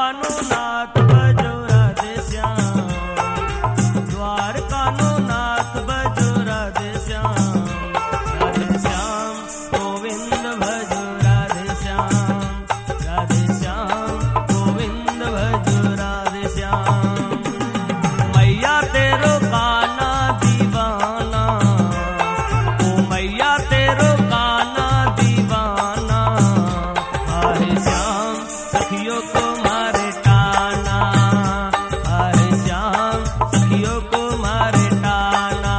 नो नाथ भजो राधे श्याम, द्वारका नो नाथ भजो राधे श्याम, राधे श्याम गोविंद भजो राधे श्याम, राधे श्याम गोविंद भजो राधे श्याम। मैया तेरो काना दीवाना, ओ मैया तेरो काना दीवाना, हरे श्याम सखियों को मारे टाना, हरे श्याम सखियों को मारे टाना।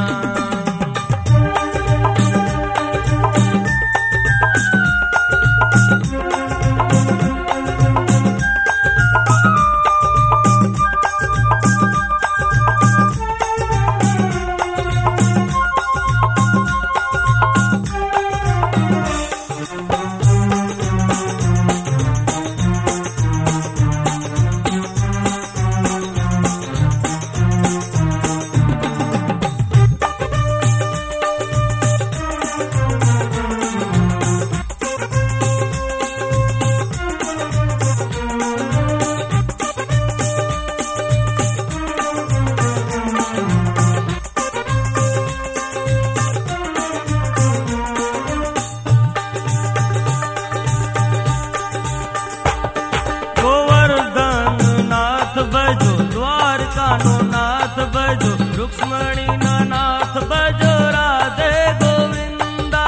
भजो द्वारका नो नाथ भजो, रुक्मणी ना नाथ भजो राधे गोविंदा।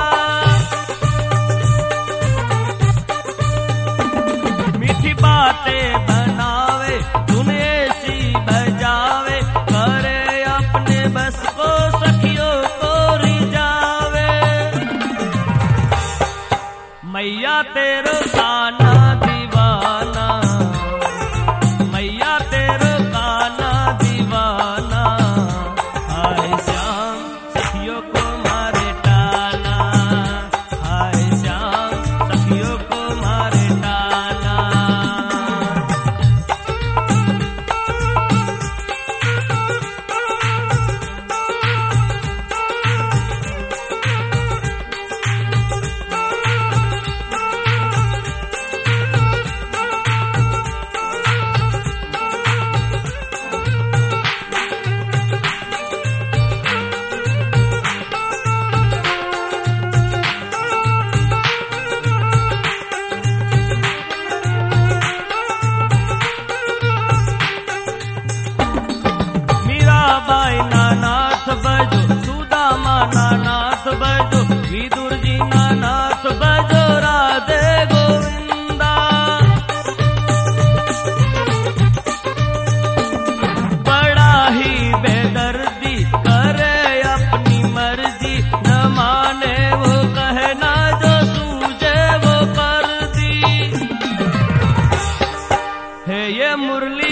मीठी बातें बनावे धुन ऐसी बजावे, करे अपने बस को सखियों को रिझावे। मैया तेरो काना दीवाना, मैया तेरो काना दीवाना, हाय श्याम सखियों को मारे टाना, हाय श्याम सखियों को मारे टाना। मीराबाई ना नाथ भजो, सुदामा ना नाथ भजो, विदुर जी ना नाथ भजो राधे गोविंदा। बड़ा ही बेदर्दी करे अपनी मर्जी, न माने वो कहना जो सूझे वो कर दी। है ये मुरली